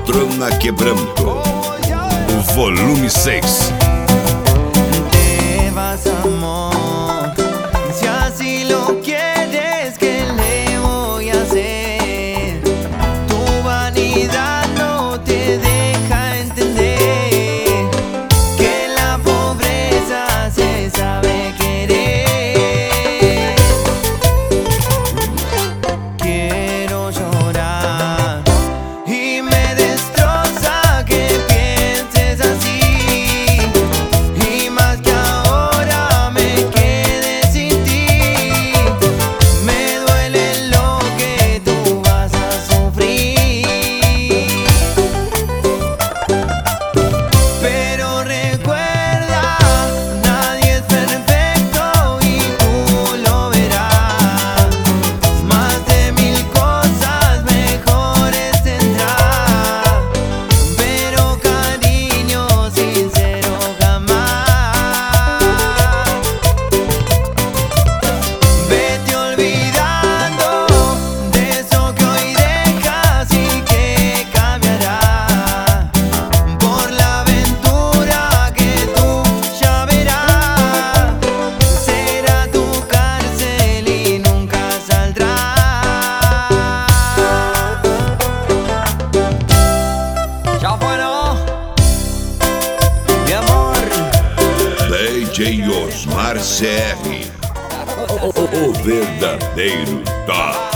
Patrona Quebrando, volume 6. Te vas, amor, si así lo quieres, ¿qué le voy a hacer? Tu vanidad no te deja entender que la pobreza se sabe querer. Quiero llorar y me destroza que pienses así, y más que ahora me quede sin ti. Me duele lo que tú vas a sufrir, pero recuerda, nadie es perfecto y tú lo verás. Más de 1000 cosas mejores tendrás, pero cariño sincero jamás. Vete olvidando de eso que hoy dejas y que cambiará por la aventura que tú ya verás. Será tu cárcel y nunca saldrás. Ya bueno, mi amor. DJ Osmar CR, o verdadeiro top.